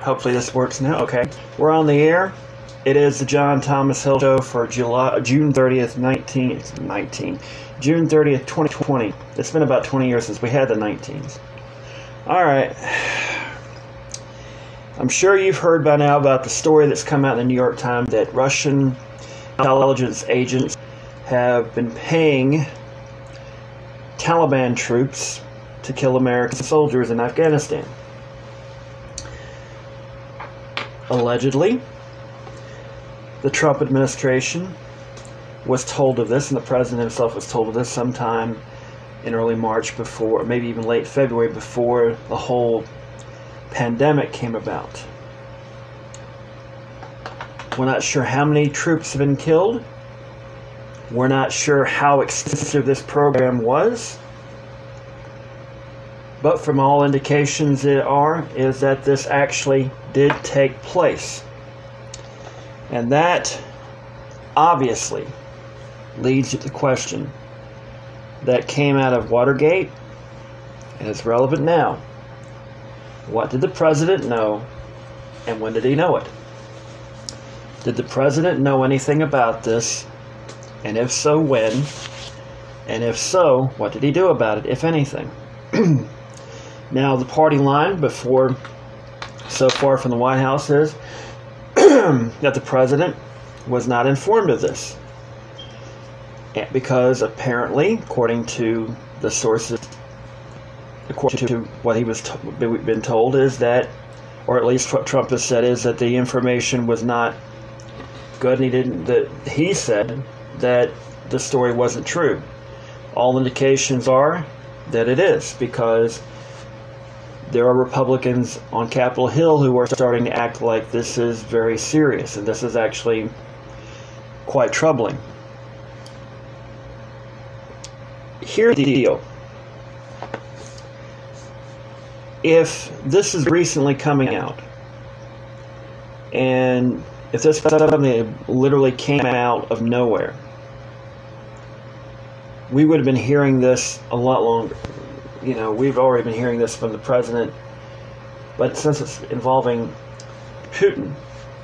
Hopefully this works now. Okay. We're on the air. It is the John Thomas Hill Show for June 30th, June 30th, 2020. It's been about 20 years since we had the 19s. All right. I'm sure you've heard by now about the story that's come out in the New York Times that Russian intelligence agents have been paying Taliban troops to kill American soldiers in Afghanistan. Allegedly, the Trump administration was told of this, and the president himself was told of this sometime in early March before, maybe even late February, before the whole pandemic came about. We're not sure how many troops have been killed. We're not sure how extensive this program was. But from all indications is that this actually did take place. And that obviously leads to the question that came out of Watergate, and it's relevant now. What did the president know, and when did he know it? Did the president know anything about this, and if so, when? And if so, what did he do about it, if anything? Now, the party line so far from the White House is that the president was not informed of this. Because apparently, according to the sources, according to what he was been told, is that, or at least what Trump has said, is that the information was not good, and he said that the story wasn't true. All indications are that it is, because there are Republicans on Capitol Hill who are starting to act like this is very serious, and this is actually quite troubling. Here's the deal. If this is recently coming out, and if this suddenly literally came out of nowhere, we would have been hearing this a lot longer. You know, we've already been hearing this from the president, but since it's involving Putin,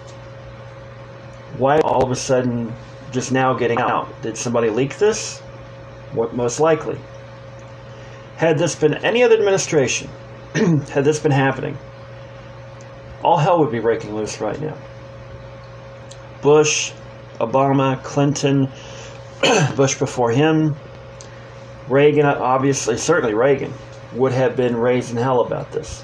why all of a sudden just now getting out? Did somebody leak this? What most likely? Had this been any other administration, had this been happening, all hell would be breaking loose right now. Bush, Obama, Clinton, Bush before him, Reagan, obviously, certainly Reagan, would have been raised in hell about this.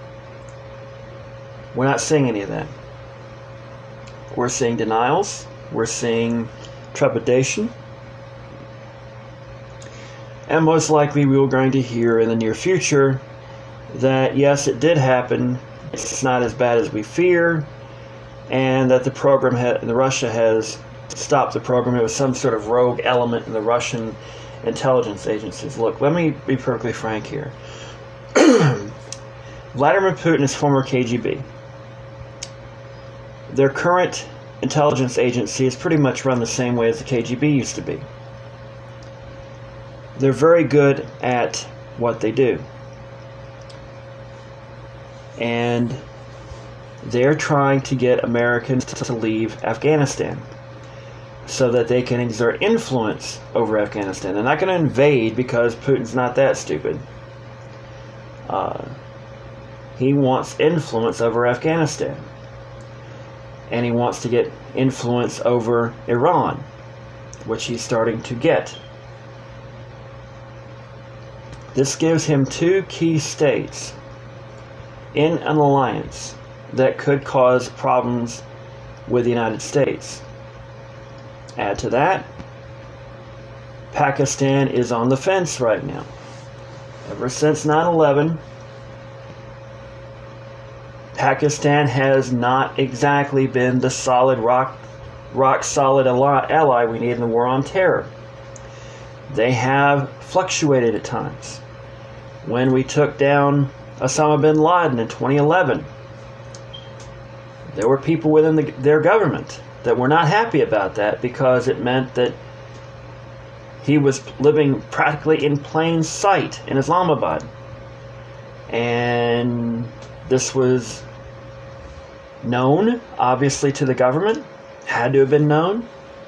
We're not seeing any of that. We're seeing denials. We're seeing trepidation. And most likely we are going to hear in the near future that, yes, it did happen. It's not as bad as we fear. And that the program, Russia has stopped the program. It was some sort of rogue element in the Russian intelligence agencies. Look, let me be perfectly frank here. Vladimir Putin is former KGB. Their current intelligence agency is pretty much run the same way as the KGB used to be. They're very good at what they do. And they're trying to get Americans to leave Afghanistan so that they can exert influence over Afghanistan. They're not going to invade because Putin's not that stupid. He wants influence over Afghanistan. And he wants to get influence over Iran, which he's starting to get. This gives him two key states in an alliance that could cause problems with the United States. Add to that, Pakistan is on the fence right now. Ever since 9/11, Pakistan has not exactly been the solid rock solid ally we need in the war on terror. They have fluctuated at times. When we took down Osama bin Laden in 2011, there were people within their government that were not happy about that because it meant that he was living practically in plain sight in Islamabad. And this was known, obviously, to the government, had to have been known.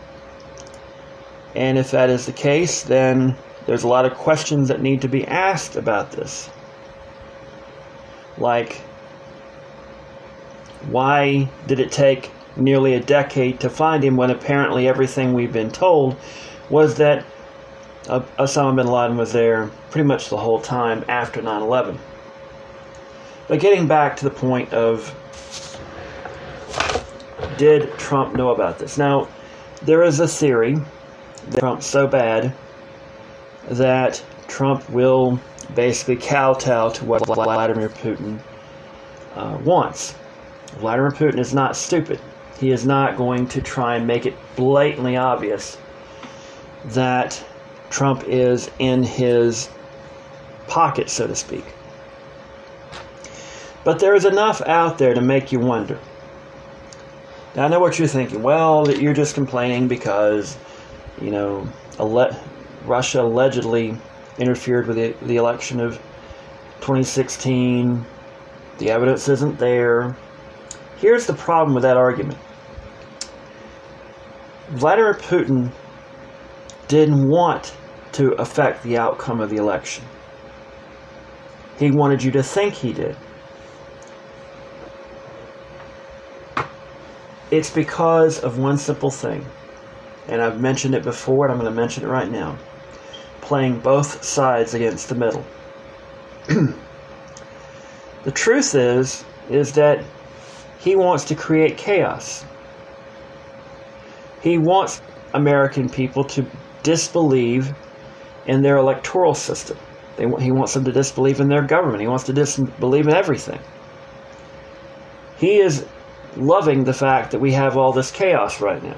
And if that is the case, then there's a lot of questions that need to be asked about this. Like, why did it take nearly a decade to find him when apparently everything we've been told was that Osama bin Laden was there pretty much the whole time after 9/11? But getting back to the point of, did Trump know about this? Now, there is a theory that Trump's so bad that Trump will basically kowtow to what Vladimir Putin wants. Vladimir Putin is not stupid. He is not going to try and make it blatantly obvious that Trump is in his pocket, so to speak. But there is enough out there to make you wonder. Now, I know what you're thinking. Well, that you're just complaining because, Russia allegedly interfered with the election of 2016. The evidence isn't there. Here's the problem with that argument. Vladimir Putin didn't want to affect the outcome of the election. He wanted you to think he did. It's because of one simple thing. And I've mentioned it before, and I'm going to mention it right now. Playing both sides against the middle. The truth is that he wants to create chaos. He wants American people to disbelieve in their electoral system. He wants them to disbelieve in their government. He wants to disbelieve in everything. He is loving the fact that we have all this chaos right now.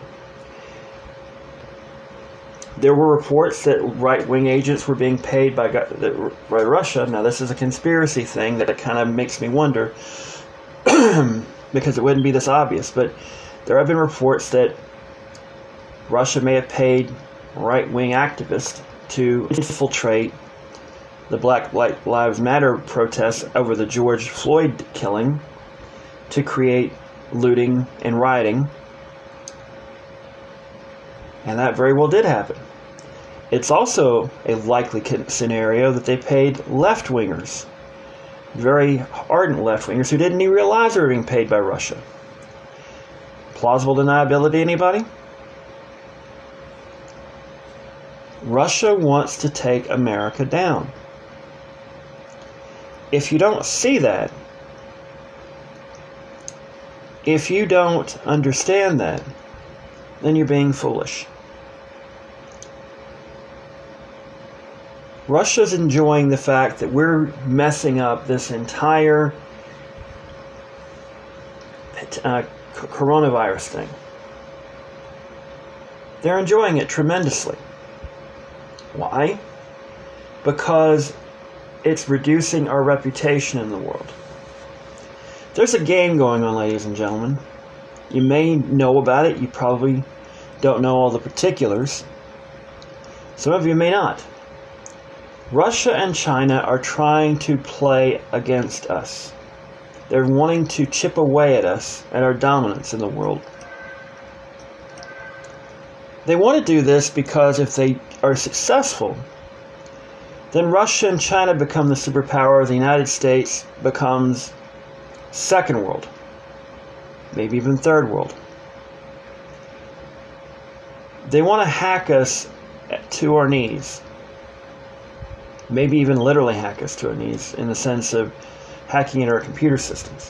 There were reports that right-wing agents were being paid by Russia. Now, this is a conspiracy thing that kind of makes me wonder because it wouldn't be this obvious. But there have been reports that Russia may have paid right-wing activists to infiltrate the Black Lives Matter protests over the George Floyd killing to create looting and rioting. And that very well did happen. It's also a likely scenario that they paid left-wingers, very ardent left-wingers who didn't even realize they were being paid by Russia. Plausible deniability, anybody? Russia wants to take America down. If you don't see that, if you don't understand that, then you're being foolish. Russia's enjoying the fact that we're messing up this entire coronavirus thing. They're enjoying it tremendously. Why? Because it's reducing our reputation in the world. There's a game going on, ladies and gentlemen. You may know about it. You probably don't know all the particulars. Some of you may not. Russia and China are trying to play against us. They're wanting to chip away at us, at our dominance in the world. They want to do this because if they are successful, then Russia and China become the superpower. The United States becomes second world, maybe even third world. They want to hack us to our knees. Maybe even literally hack us to our knees in the sense of hacking into our computer systems.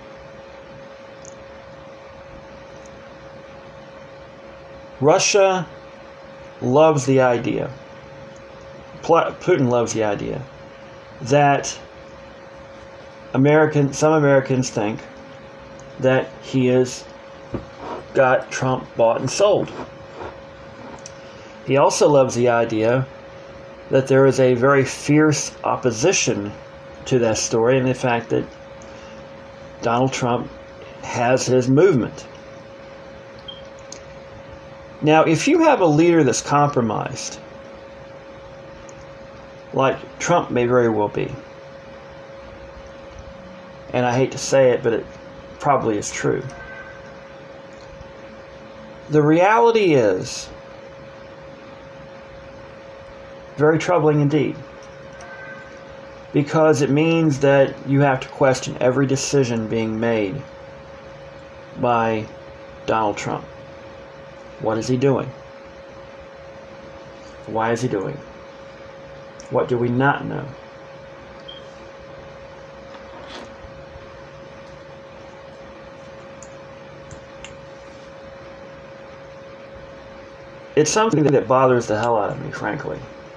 Russia loves the idea, Putin loves the idea, that some Americans think that he has got Trump bought and sold. He also loves the idea that there is a very fierce opposition to that story and the fact that Donald Trump has his movement. Now, if you have a leader that's compromised, like Trump may very well be, and I hate to say it, but probably is true. The reality is very troubling indeed, because it means that you have to question every decision being made by Donald Trump. What is he doing? Why is he doing? What do we not know? It's something that bothers the hell out of me, frankly.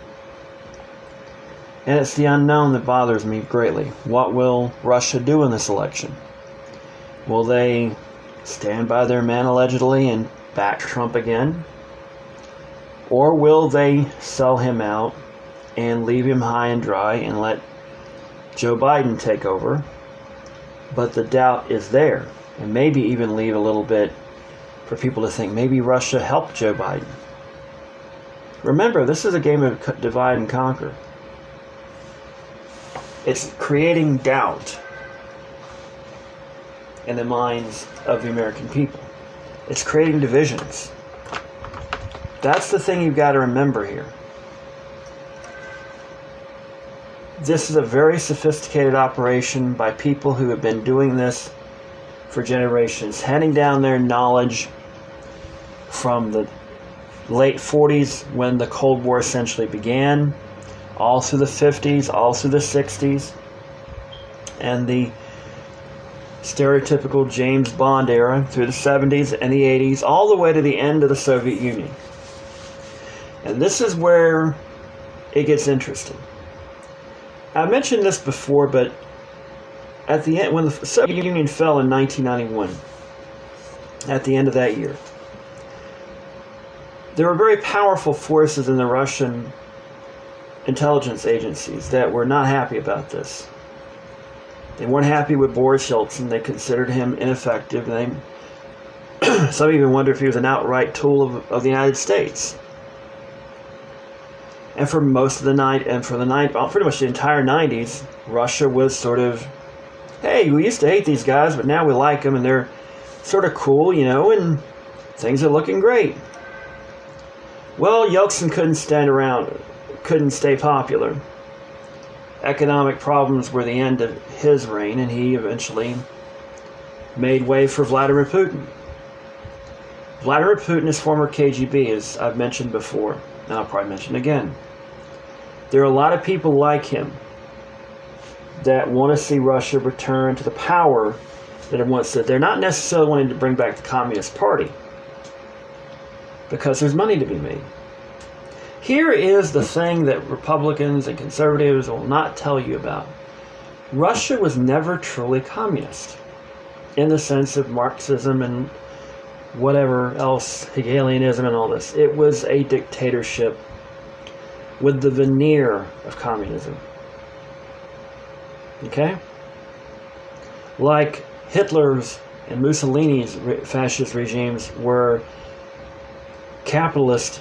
And it's the unknown that bothers me greatly. What will Russia do in this election? Will they stand by their man allegedly and back Trump again? Or will they sell him out and leave him high and dry and let Joe Biden take over? But the doubt is there, and maybe even leave a little bit for people to think maybe Russia helped Joe Biden. Remember, this is a game of divide and conquer. It's creating doubt in the minds of the American people. It's creating divisions. That's the thing you've got to remember here. This is a very sophisticated operation by people who have been doing this for generations, handing down their knowledge from the late 40s, when the Cold War essentially began, all through the 50s, all through the 60s, and the stereotypical James Bond era through the 70s and the 80s, all the way to the end of the Soviet Union. And this is where it gets interesting. I mentioned this before, but at the end, when the Soviet Union fell in 1991, at the end of that year, there were very powerful forces in the Russian intelligence agencies that were not happy about this. They weren't happy with Boris Yeltsin. They considered him ineffective. Some even wonder if he was an outright tool of the United States. And for most of the night, and for pretty much the entire 90s, Russia was sort of, hey, we used to hate these guys, but now we like them, and they're sort of cool, and things are looking great. Well, Yeltsin couldn't stand around, couldn't stay popular. Economic problems were the end of his reign, and he eventually made way for Vladimir Putin. Vladimir Putin is former KGB, as I've mentioned before, and I'll probably mention again. There are a lot of people like him that want to see Russia return to the power that it once did. They're not necessarily wanting to bring back the Communist Party, because there's money to be made. Here is the thing that Republicans and conservatives will not tell you about. Russia was never truly communist, in the sense of Marxism and whatever else, Hegelianism and all this. It was a dictatorship with the veneer of communism. Okay? Like Hitler's and Mussolini's fascist regimes were capitalist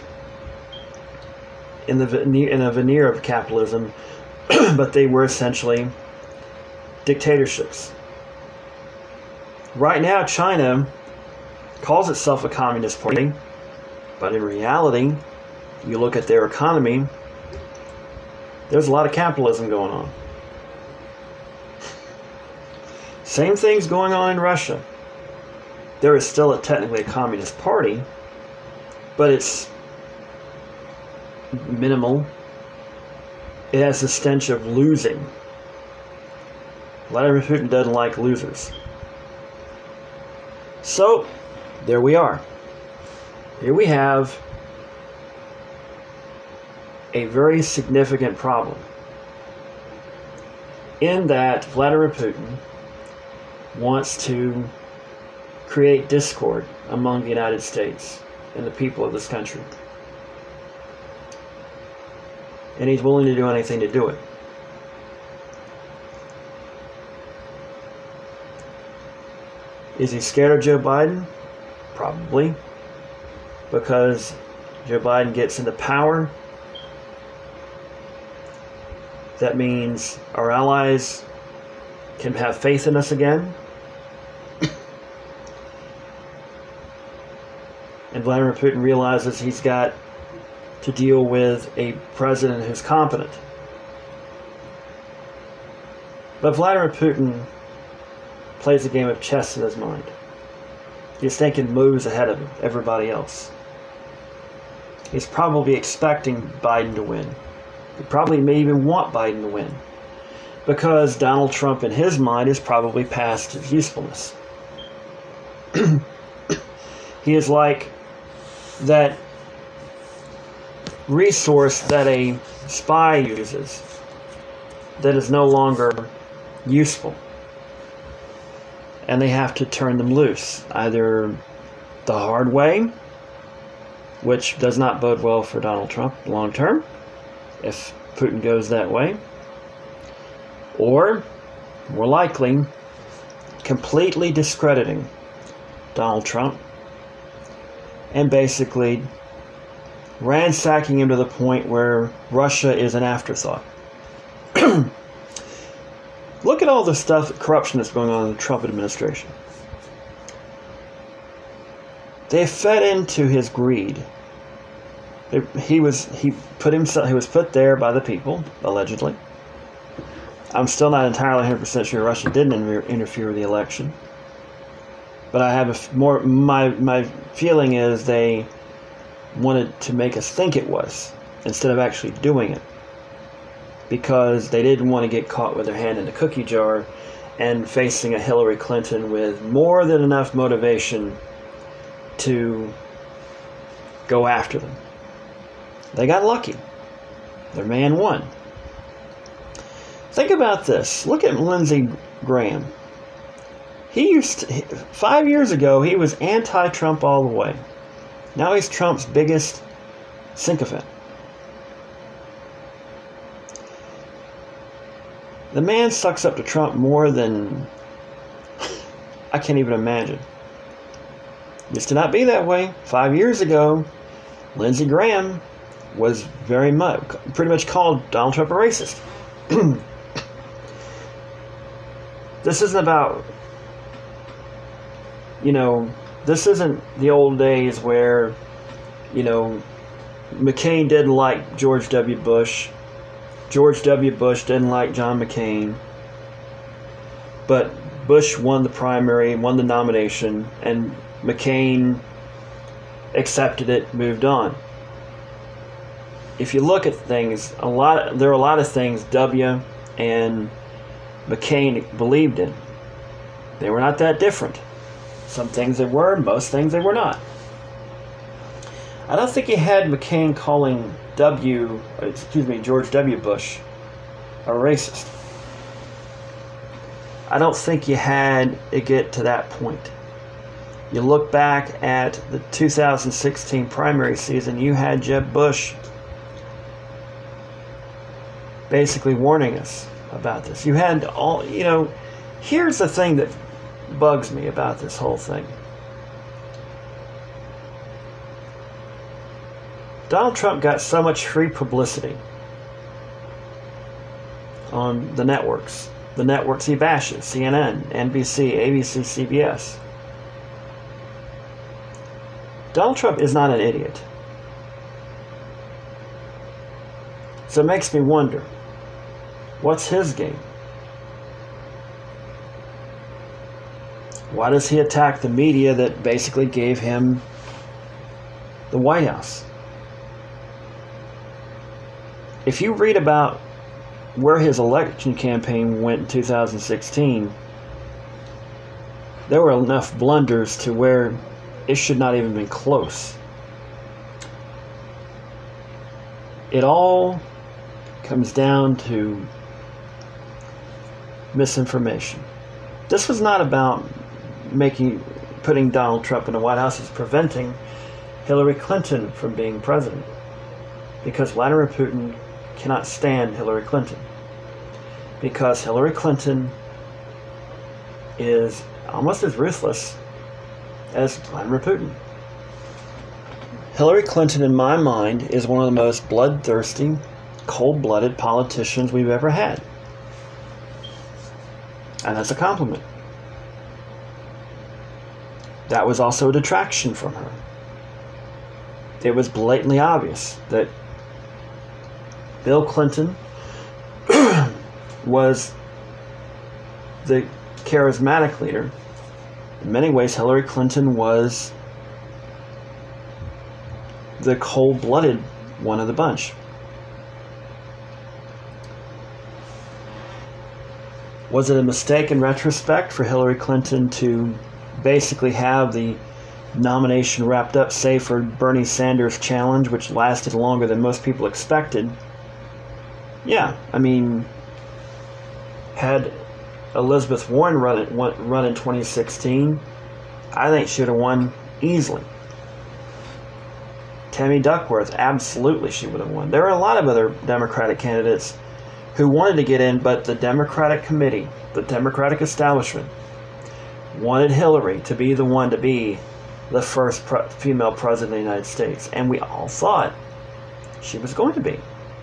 in a veneer of capitalism, but they were essentially dictatorships. Right now, China calls itself a communist party, but in reality, you look at their economy, there's a lot of capitalism going on. Same thing's going on in Russia. There is still technically a communist party, but it's minimal. It has the stench of losing. Vladimir Putin doesn't like losers. So, there we are. Here we have a very significant problem, in that Vladimir Putin wants to create discord among the United States and the people of this country. And he's willing to do anything to do it. Is he scared of Joe Biden? Probably. Because Joe Biden gets into power, that means our allies can have faith in us again. And Vladimir Putin realizes he's got to deal with a president who's competent. But Vladimir Putin plays a game of chess in his mind. He's thinking moves ahead of everybody else. He's probably expecting Biden to win. He probably may even want Biden to win, because Donald Trump in his mind is probably past his usefulness. He is like that resource that a spy uses that is no longer useful, and they have to turn them loose, either the hard way, which does not bode well for Donald Trump long term if Putin goes that way, or, more likely, completely discrediting Donald Trump and basically ransacking him to the point where Russia is an afterthought. Look at all the stuff, corruption that's going on in the Trump administration. They fed into his greed. He was put there by the people, allegedly. I'm still not entirely 100% sure Russia didn't interfere with the election, but I have my feeling is they wanted to make us think it was instead of actually doing it, because they didn't want to get caught with their hand in the cookie jar and facing a Hillary Clinton with more than enough motivation to go after them. They got lucky. Their man won. Think about this. Look at Lindsey Graham. 5 years ago, he was anti-Trump all the way. Now he's Trump's biggest sycophant. The man sucks up to Trump more than I can't even imagine. Used to not be that way. 5 years ago, Lindsey Graham was pretty much called Donald Trump a racist. This isn't about, this isn't the old days where, McCain didn't like George W. Bush. George W. Bush didn't like John McCain. But Bush won the primary, won the nomination, and McCain accepted it, moved on. If you look at things, there are a lot of things W. and McCain believed in. They were not that different. Some things they were, most things they were not. I don't think you had McCain calling George W. Bush a racist. I don't think you had it get to that point. You look back at the 2016 primary season, you had Jeb Bush basically warning us about this. You had here's the thing that bugs me about this whole thing. Donald Trump got so much free publicity on the networks he bashes, CNN, NBC, ABC, CBS. Donald Trump is not an idiot. So it makes me wonder, what's his game? Why does he attack the media that basically gave him the White House? If you read about where his election campaign went in 2016, there were enough blunders to where it should not even been close. It all comes down to misinformation. This was not about putting Donald Trump in the White House. It's preventing Hillary Clinton from being president, because Vladimir Putin cannot stand Hillary Clinton, because Hillary Clinton is almost as ruthless as Vladimir Putin. Hillary Clinton, in my mind, is one of the most bloodthirsty, cold-blooded politicians we've ever had. And that's a compliment. That was also a detraction from her. it was blatantly obvious that Bill Clinton was the charismatic leader. In many ways, Hillary Clinton was the cold-blooded one of the bunch. Was it a mistake in retrospect for Hillary Clinton to basically have the nomination wrapped up, say for Bernie Sanders' challenge, which lasted longer than most people expected? Yeah, I mean, had Elizabeth Warren run in 2016, I think she would have won easily. Tammy Duckworth, absolutely she would have won. There are a lot of other Democratic candidates who wanted to get in, but the Democratic committee, the Democratic establishment, wanted Hillary to be the one to be the first female president of the United States. And we all thought she was going to be.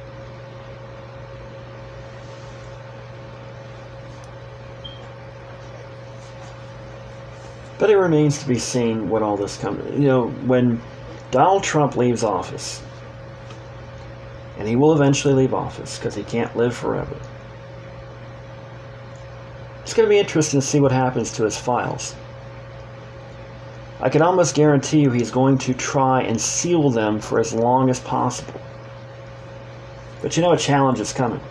But it remains to be seen what all this comes. When Donald Trump leaves office, and he will eventually leave office because he can't live forever, it's going to be interesting to see what happens to his files. I can almost guarantee you he's going to try and seal them for as long as possible. But a challenge is coming.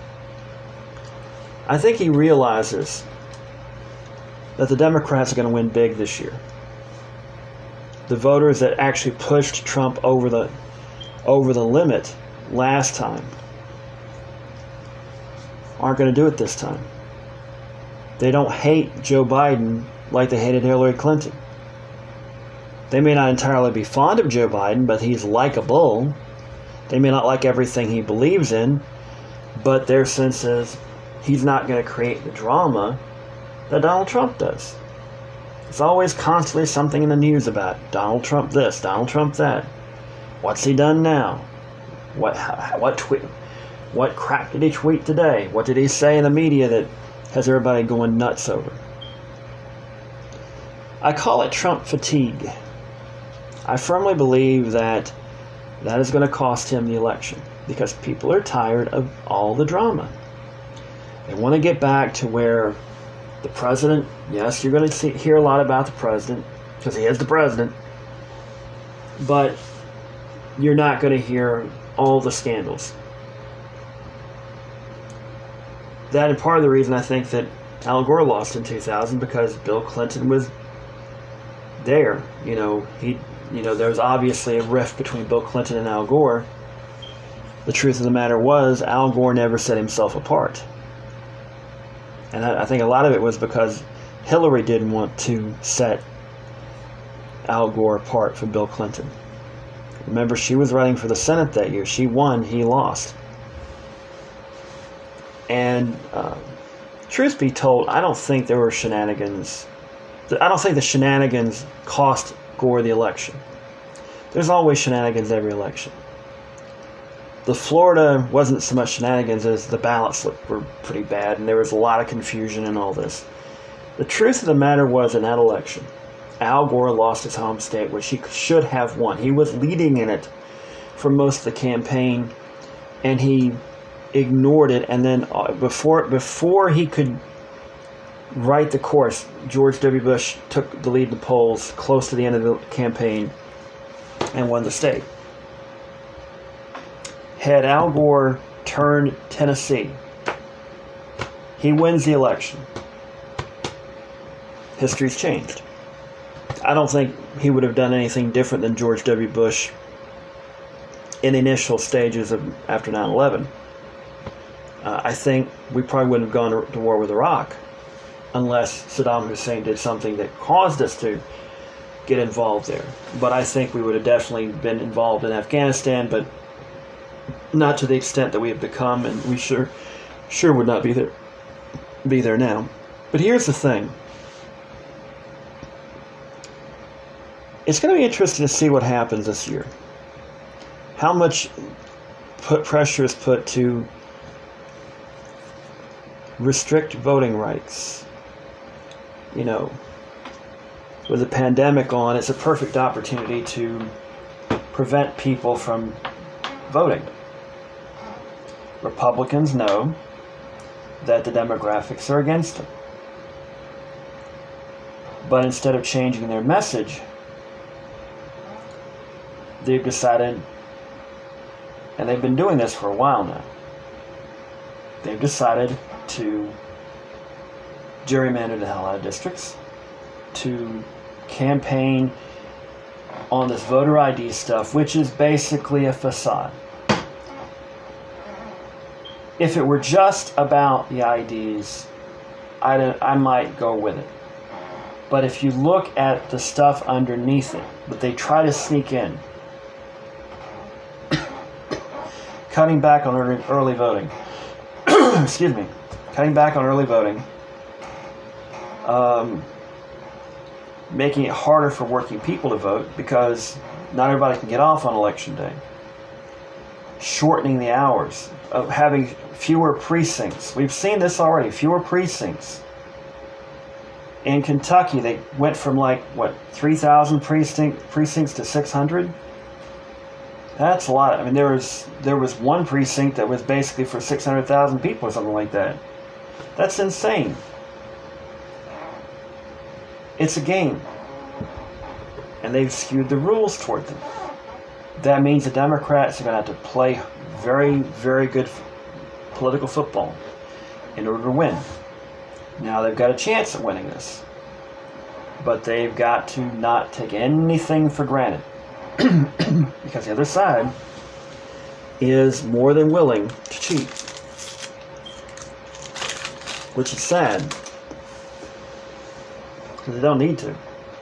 I think he realizes that the Democrats are going to win big this year. The voters that actually pushed Trump over the limit last time aren't going to do it this time. They don't hate Joe Biden like they hated Hillary Clinton. They may not entirely be fond of Joe Biden, but he's likable. They may not like everything he believes in, but their sense is he's not going to create the drama that Donald Trump does. There's always constantly something in the news about Donald Trump this, Donald Trump that. What's he done now? What crap did he tweet today? What did he say in the media that has everybody going nuts over? I call it Trump fatigue. I firmly believe that is going to cost him the election because people are tired of all the drama. They want to get back to where the president, yes, you're going to hear a lot about the president because he is the president, but you're not going to hear all the scandals. That is part of the reason I think that Al Gore lost in 2000 because Bill Clinton was there. There was obviously a rift between Bill Clinton and Al Gore. The truth of the matter was Al Gore never set himself apart. And I think a lot of it was because Hillary didn't want to set Al Gore apart from Bill Clinton. Remember, she was running for the Senate that year. She won, he lost. And truth be told, I don't think there were shenanigans. I don't think the shenanigans cost Gore the election. There's always shenanigans every election. The Florida wasn't so much shenanigans as the ballots were pretty bad, and there was a lot of confusion in all this. The truth of the matter was, in that election, Al Gore lost his home state, which he should have won. He was leading in it for most of the campaign, and he ignored it. And then before he could right the course, George W. Bush took the lead in the polls close to the end of the campaign and won the state. Had Al Gore turned Tennessee, he wins the election. History's changed. I don't think he would have done anything different than George W. Bush in the initial stages after 9/11. I think we probably wouldn't have gone to war with Iraq unless Saddam Hussein did something that caused us to get involved there. But I think we would have definitely been involved in Afghanistan, but not to the extent that we have become, and we sure would not be there now. But here's the thing. It's going to be interesting to see what happens this year. How much pressure is put to restrict voting rights. With the pandemic on, it's a perfect opportunity to prevent people from voting. Republicans know that the demographics are against them. But instead of changing their message, they've decided, and they've been doing this for a while now, they've decided to gerrymander the hell out of districts, to campaign on this voter ID stuff, which is basically a facade. If it were just about the IDs, I might go with it. But if you look at the stuff underneath it, that they try to sneak in, cutting back on early voting, excuse me, cutting back on early voting, making it harder for working people to vote because not everybody can get off on election day, shortening the hours, of having fewer precincts. We've seen this already, fewer precincts. In Kentucky, they went from 3,000 precincts to 600. That's a lot. I mean, there was one precinct that was basically for 600,000 people or something like that. That's insane. It's a game. And they've skewed the rules toward them. That means the Democrats are going to have to play very, very good political football in order to win. Now they've got a chance at winning this. But they've got to not take anything for granted. Because the other side is more than willing to cheat. Which is sad. Because they don't need to.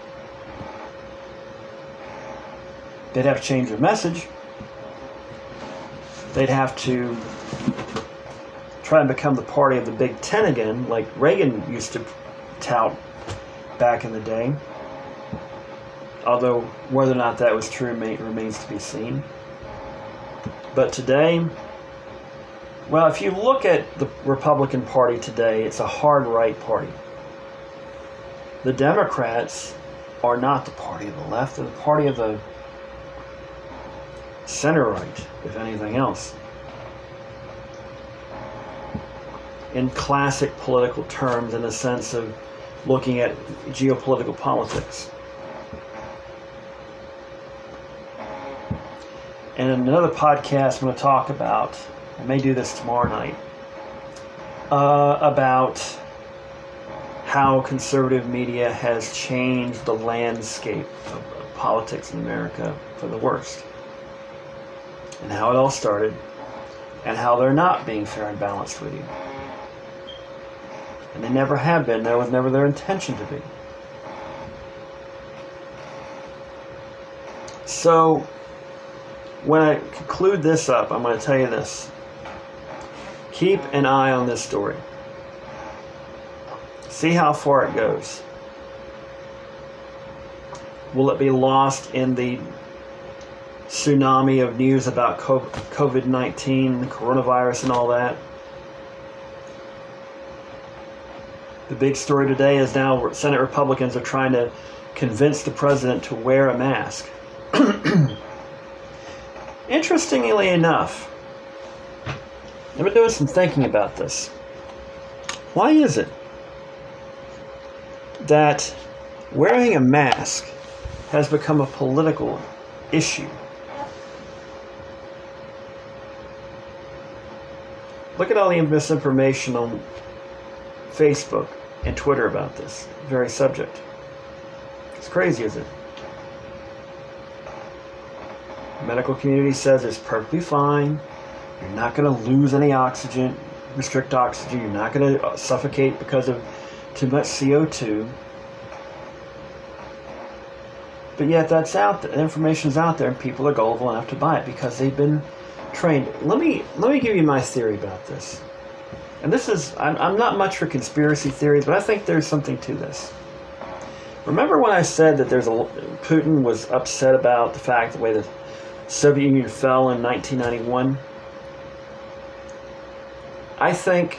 They'd have to change their message. They'd have to try and become the party of the Big Ten again, like Reagan used to tout back in the day. Although whether or not that was true remains to be seen. But today, well, if you look at the Republican Party today, it's a hard right party. The Democrats are not the party of the left, they're the party of the center right, if anything else. In classic political terms, in the sense of looking at geopolitical politics. And in another podcast, I'm going to talk about, I may do this tomorrow night, about how conservative media has changed the landscape of politics in America for the worst. And how it all started, and how they're not being fair and balanced with you. And they never have been. That was never their intention to be. So, when I conclude this up, I'm going to tell you this. Keep an eye on this story. See how far it goes. Will it be lost in the tsunami of news about COVID-19, the coronavirus and all that? The big story today is now Senate Republicans are trying to convince the president to wear a mask. Interestingly enough, I've been doing some thinking about this. Why is it that wearing a mask has become a political issue? Look at all the misinformation on Facebook and Twitter about this very subject. It's crazy, isn't it? The medical community says it's perfectly fine. You're not going to lose any oxygen, restrict oxygen. You're not going to suffocate because of too much CO2. But yet that's out there. The information's out there, and people are gullible enough to buy it because they've been trained. Let me give you my theory about this. And this is, I'm not much for conspiracy theories, but I think there's something to this. Remember when I said that Putin was upset about the fact the way the Soviet Union fell in 1991? I think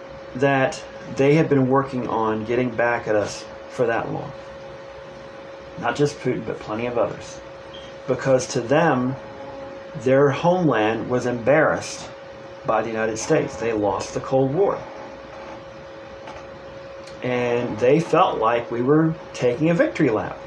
that they have been working on getting back at us for that long. Not just Putin, but plenty of others. Because to them, their homeland was embarrassed by the United States. They lost the Cold War. And they felt like we were taking a victory lap.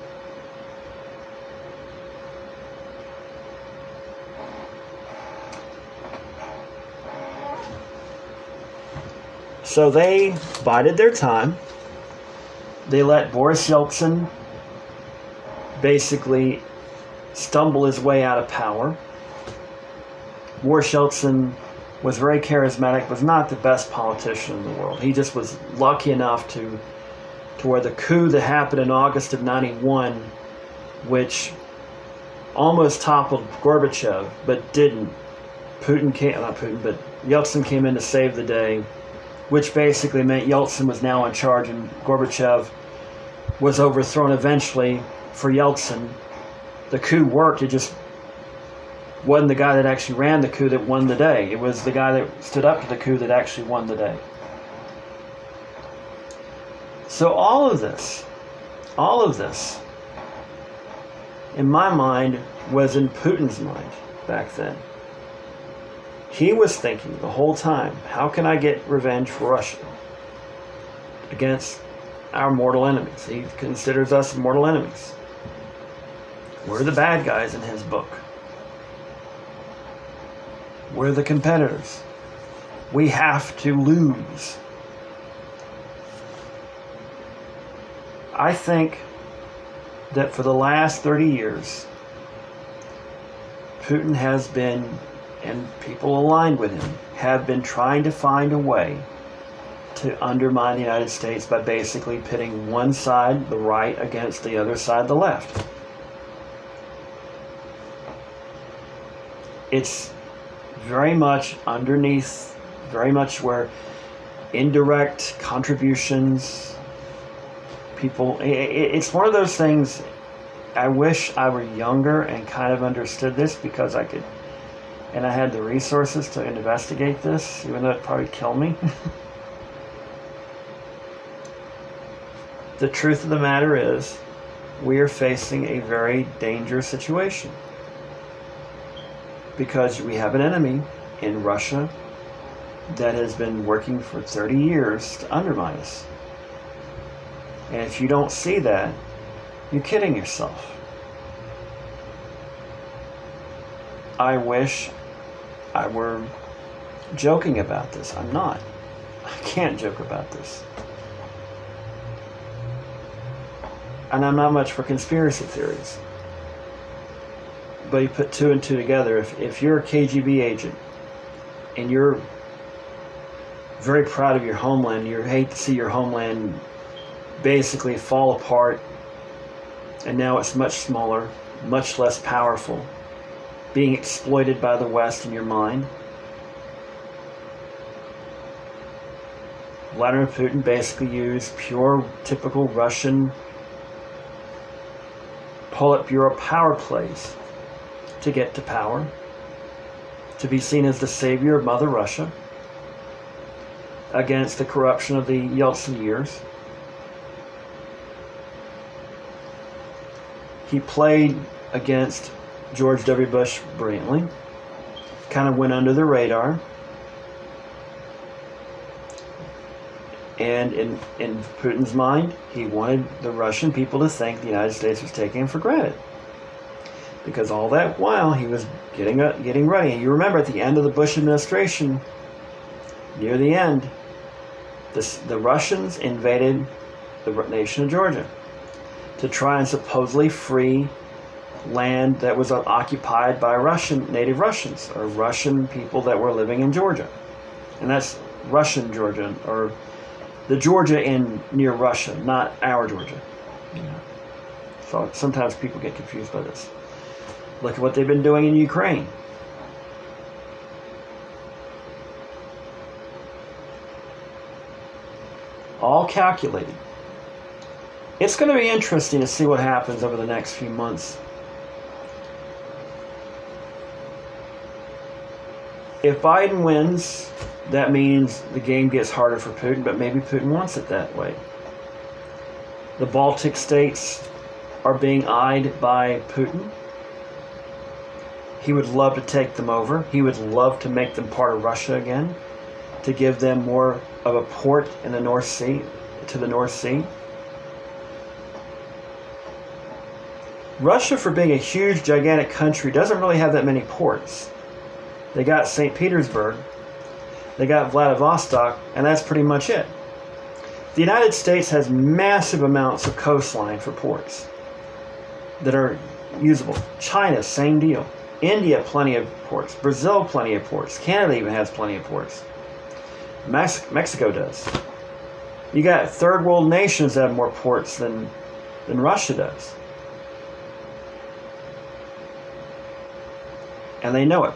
So they bided their time. They let Boris Yeltsin basically stumble his way out of power. Boris Yeltsin was very charismatic, was not the best politician in the world. He just was lucky enough to where the coup that happened in August of '91, which almost toppled Gorbachev, but didn't. Yeltsin came in to save the day, which basically meant Yeltsin was now in charge and Gorbachev was overthrown eventually for Yeltsin. The coup worked. It just wasn't the guy that actually ran the coup that won the day. It was the guy that stood up to the coup that actually won the day. So all of this, in my mind, was in Putin's mind back then. He was thinking the whole time, how can I get revenge for Russia against our mortal enemies? He considers us mortal enemies. We're the bad guys in his book. We're the competitors. We have to lose. I think that for the last 30 years, Putin has been, and people aligned with him, have been trying to find a way to undermine the United States by basically pitting one side, the right, against the other side, the left. It's very much underneath, very much where indirect contributions, people, it's one of those things. I wish I were younger and kind of understood this, because I could, and I had the resources to investigate this, even though it'd probably kill me. The truth of the matter is, we are facing a very dangerous situation. Because we have an enemy in Russia that has been working for 30 years to undermine us. And if you don't see that, you're kidding yourself. I wish I were joking about this. I'm not. I can't joke about this. And I'm not much for conspiracy theories. But you put two and two together. If you're a KGB agent and you're very proud of your homeland, you hate to see your homeland basically fall apart, and now it's much smaller, much less powerful, being exploited by the West in your mind. Vladimir Putin basically used pure, typical Russian Politburo power plays to get to power, to be seen as the savior of Mother Russia against the corruption of the Yeltsin years. He played against George W. Bush brilliantly, kind of went under the radar, and in Putin's mind, he wanted the Russian people to think the United States was taking him for granted. Because all that while he was getting ready. And you remember at the end of the Bush administration, near the end, the Russians invaded the nation of Georgia to try and supposedly free land that was occupied by native Russians, or Russian people that were living in Georgia. And that's Russian Georgia, or the Georgia near Russia, not our Georgia. So sometimes people get confused by this. Look at what they've been doing in Ukraine. All calculated. It's going to be interesting to see what happens over the next few months. If Biden wins, that means the game gets harder for Putin, but maybe Putin wants it that way. The Baltic states are being eyed by Putin. He would love to take them over. He would love to make them part of Russia again, to give them more of a port in the North Sea, to the North Sea. Russia, for being a huge, gigantic country, doesn't really have that many ports. They got St. Petersburg, they got Vladivostok, and that's pretty much it. The United States has massive amounts of coastline for ports that are usable. China, same deal. India, plenty of ports. Brazil, plenty of ports. Canada even has plenty of ports. Mexico does. You got third world nations that have more ports than Russia does. And they know it.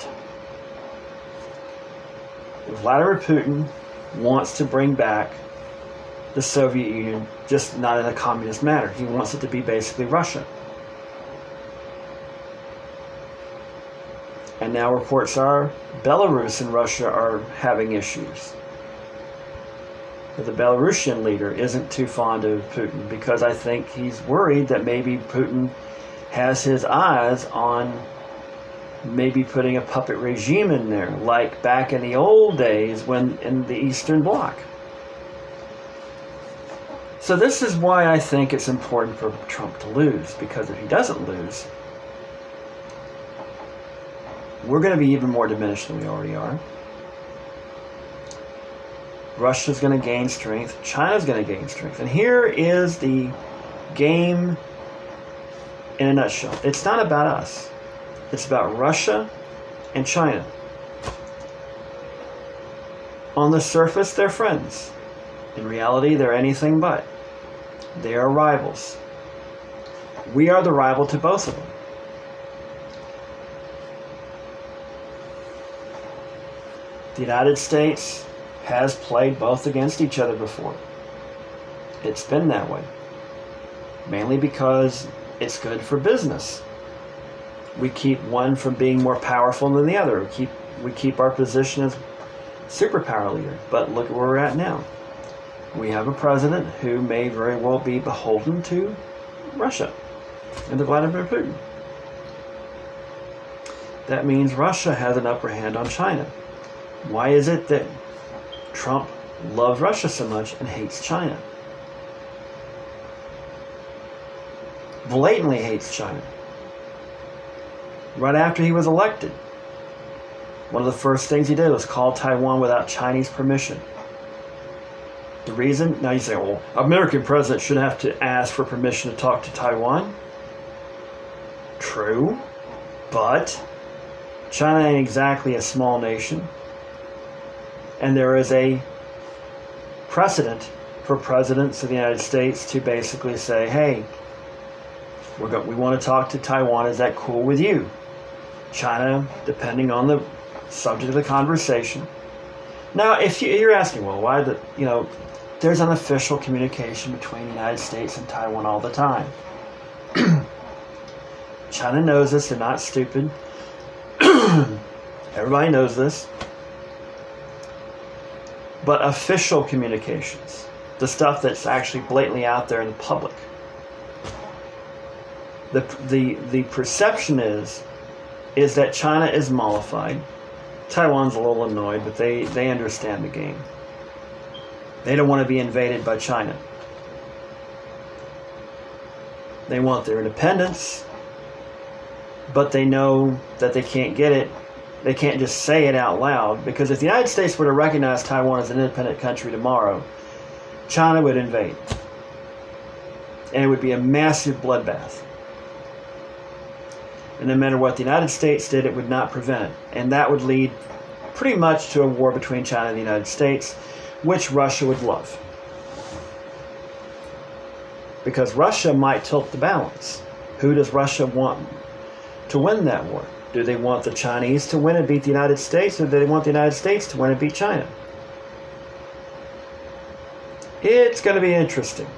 Vladimir Putin wants to bring back the Soviet Union, just not in a communist manner. He wants it to be basically Russia. And now reports are Belarus and Russia are having issues. But the Belarusian leader isn't too fond of Putin because I think he's worried that maybe Putin has his eyes on maybe putting a puppet regime in there, like back in the old days when in the Eastern Bloc. So this is why I think it's important for Trump to lose, because if he doesn't lose, we're going to be even more diminished than we already are. Russia's going to gain strength. China's going to gain strength. And here is the game in a nutshell. It's not about us. It's about Russia and China. On the surface, they're friends. In reality, they're anything but. They are rivals. We are the rival to both of them. The United States has played both against each other before. It's been that way. Mainly because it's good for business. We keep one from being more powerful than the other. We keep our position as superpower leader. But look at where we're at now. We have a president who may very well be beholden to Russia and to Vladimir Putin. That means Russia has an upper hand on China. Why is it that Trump loves Russia so much and hates China? Blatantly hates China. Right after he was elected, one of the first things he did was call Taiwan without Chinese permission. The reason? Now you say, well, American president shouldn't have to ask for permission to talk to Taiwan. True, but China ain't exactly a small nation. And there is a precedent for presidents of the United States to basically say, hey, we want to talk to Taiwan. Is that cool with you? China, depending on the subject of the conversation. Now, if you're asking, well, why there's unofficial communication between the United States and Taiwan all the time. China knows this. They're not stupid. Everybody knows this. But official communications, the stuff that's actually blatantly out there in the public, the perception is that China is mollified. Taiwan's a little annoyed, but they understand the game. They don't want to be invaded by China. They want their independence, but they know that they can't get it. They can't just say it out loud, because if the United States were to recognize Taiwan as an independent country tomorrow, China would invade. And it would be a massive bloodbath. And no matter what the United States did, it would not prevent it. And that would lead pretty much to a war between China and the United States, which Russia would love. Because Russia might tilt the balance. Who does Russia want to win that war? Do they want the Chinese to win and beat the United States, or do they want the United States to win and beat China? It's going to be interesting.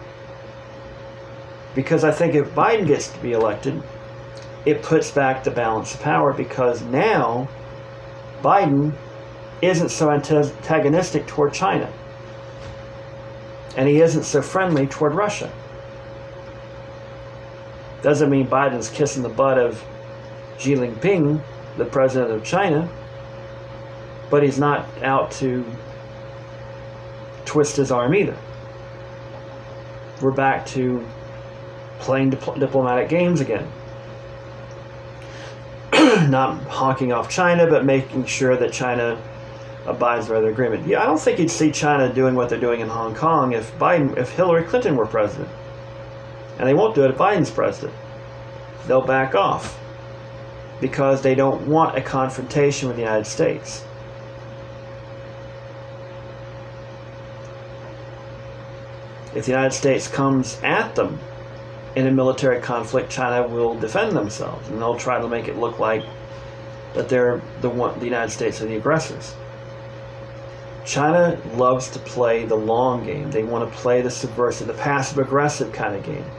Because I think if Biden gets to be elected, it puts back the balance of power, because now Biden isn't so antagonistic toward China. And he isn't so friendly toward Russia. Doesn't mean Biden's kissing the butt of Xi Jinping, the president of China, but he's not out to twist his arm either. We're back to playing diplomatic games again. Not honking off China, but making sure that China abides by the agreement. Yeah, I don't think you'd see China doing what they're doing in Hong Kong if Hillary Clinton were president. And they won't do it if Biden's president. They'll back off because they don't want a confrontation with the United States. If the United States comes at them in a military conflict, China will defend themselves, and they'll try to make it look like that they're the United States are the aggressors. China loves to play the long game. They want to play the subversive, the passive-aggressive kind of game.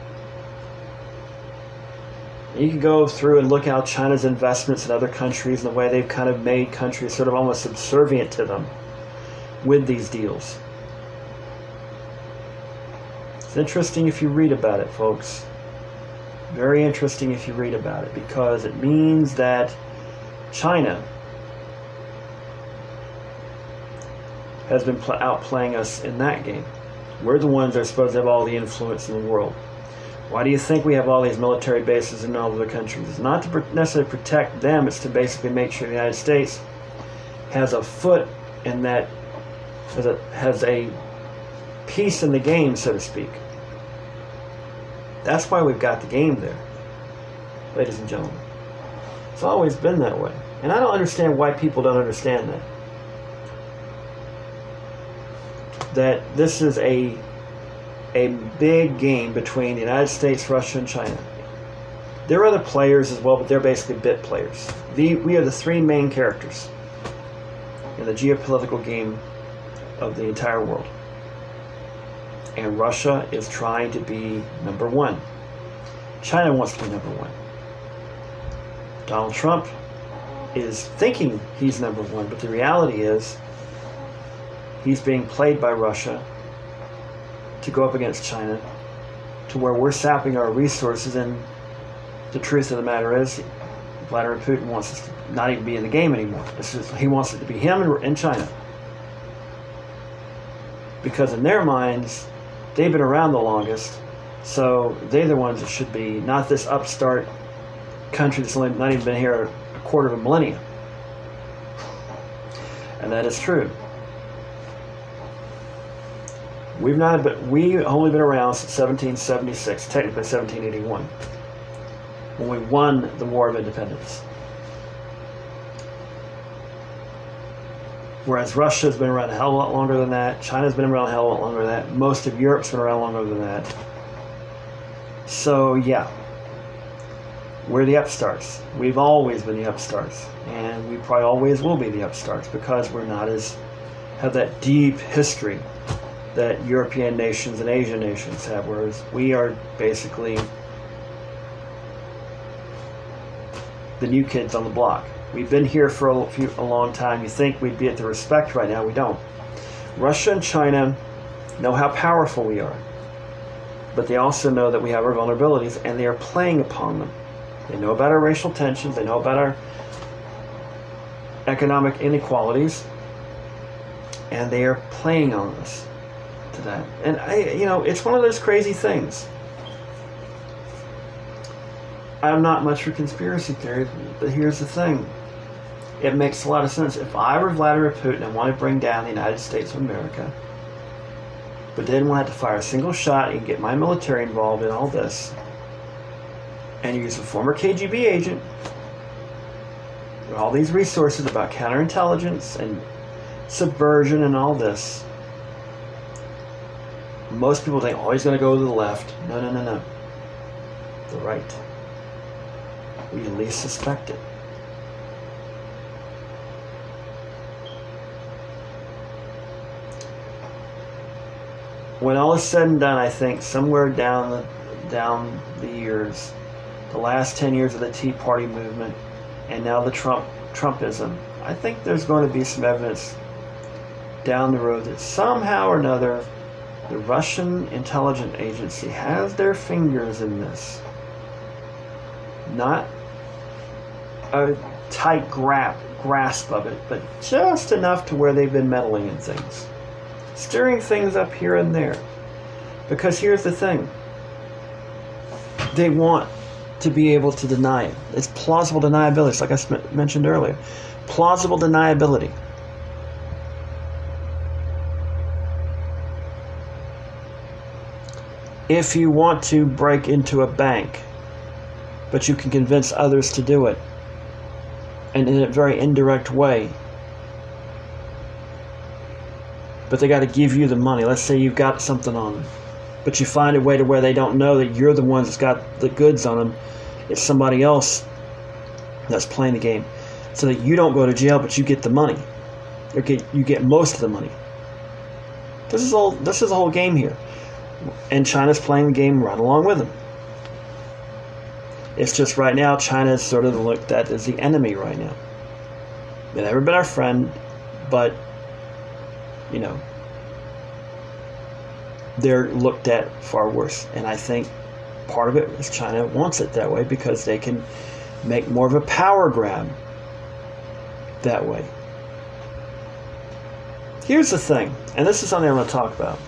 You can go through and look at China's investments in other countries and the way they've kind of made countries sort of almost subservient to them with these deals. It's interesting if you read about it, folks. Very interesting if you read about it, because it means that China has been outplaying us in that game. We're the ones that are supposed to have all the influence in the world. Why do you think we have all these military bases in all other countries? It's not to necessarily protect them, it's to basically make sure the United States has a foot in that, has a piece in the game, so to speak. That's why we've got the game there, ladies and gentlemen. It's always been that way. And I don't understand why people don't understand that. That this is a big game between the United States, Russia, and China. There are other players as well, but they're basically bit players. We are the three main characters in the geopolitical game of the entire world. And Russia is trying to be number one. China wants to be number one. Donald Trump is thinking he's number one, but the reality is he's being played by Russia to go up against China, to where we're sapping our resources, and the truth of the matter is Vladimir Putin wants us to not even be in the game anymore. He wants it to be him and China. Because in their minds, they've been around the longest, so they're the ones that should be, not this upstart country that's only not even been here a quarter of a millennium. And that is true. We've only been around since 1776, technically 1781, when we won the War of Independence. Whereas Russia's been around a hell of a lot longer than that, China's been around a hell of a lot longer than that, most of Europe's been around longer than that. So yeah, we're the upstarts. We've always been the upstarts, and we probably always will be the upstarts, because we're not have that deep history that European nations and Asian nations have, whereas we are basically the new kids on the block. We've been here for a long time. You think we'd be at the respect right now. We don't. Russia and China know how powerful we are, but they also know that we have our vulnerabilities, and they are playing upon them. They know about our racial tensions. They know about our economic inequalities, and they are playing on us to that. And it's one of those crazy things. I'm not much for conspiracy theories, but here's the thing. It makes a lot of sense. If I were Vladimir Putin and wanted to bring down the United States of America, but didn't want to fire a single shot and get my military involved in all this, and use a former KGB agent with all these resources about counterintelligence and subversion and all this, most people think, oh, he's going to go to the left. No. The right. We at least suspect it. When all is said and done, I think somewhere down the years, the last 10 years of the Tea Party movement, and now the Trumpism, I think there's going to be some evidence down the road that somehow or another the Russian intelligence agency has their fingers in this. Not a tight grasp of it, but just enough to where they've been meddling in things. Stirring things up here and there. Because here's the thing. They want to be able to deny it. It's plausible deniability. It's like I mentioned earlier. Plausible deniability. If you want to break into a bank, but you can convince others to do it, and in a very indirect way, but they got to give you the money. Let's say you've got something on them, but you find a way to where they don't know that you're the one that's got the goods on them. It's somebody else that's playing the game, so that you don't go to jail, but you get the money. You get most of the money. This is the whole game here, and China's playing the game right along with them. It's just right now China is sort of looked at as the enemy right now. They've never been our friend, but they're looked at far worse. And I think part of it is China wants it that way because they can make more of a power grab that way. Here's the thing, and this is something I'm going to talk about.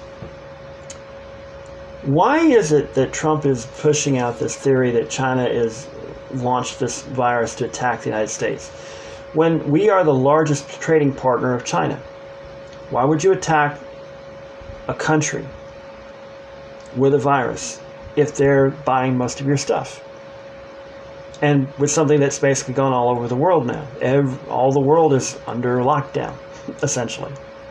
Why is it that Trump is pushing out this theory that China is launched this virus to attack the United States when we are the largest trading partner of China? Why would you attack a country with a virus if they're buying most of your stuff? And with something that's basically gone all over the world now. All the world is under lockdown, essentially.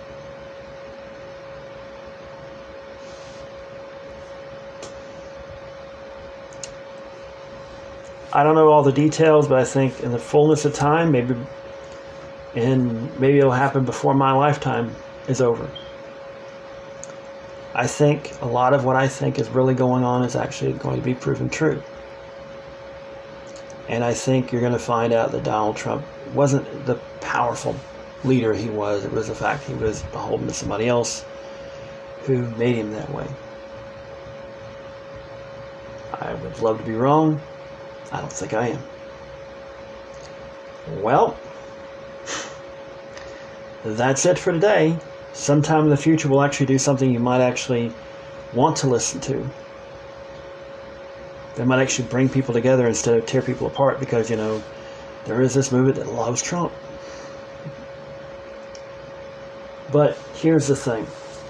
I don't know all the details, but I think in the fullness of time, maybe it'll happen before my lifetime is over. I think a lot of what I think is really going on is actually going to be proven true. And I think you're going to find out that Donald Trump wasn't the powerful leader he was. It was the fact he was beholden to somebody else who made him that way. I would love to be wrong. I don't think I am. Well, that's it for today. Sometime in the future we'll actually do something you might actually want to listen to. That might actually bring people together instead of tear people apart because, there is this movement that loves Trump. But here's the thing.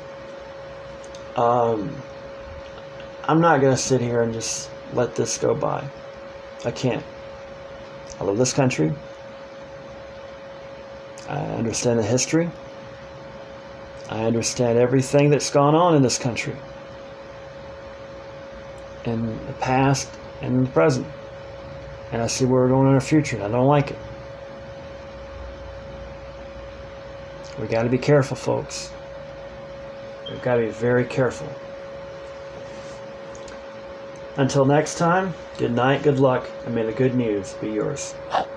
I'm not going to sit here and just let this go by. I can't. I love this country. I understand the history. I understand everything that's gone on in this country. In the past and in the present. And I see where we're going in our future, and I don't like it. We got to be careful, folks. We've got to be very careful. Until next time, good night, good luck, and may the good news be yours.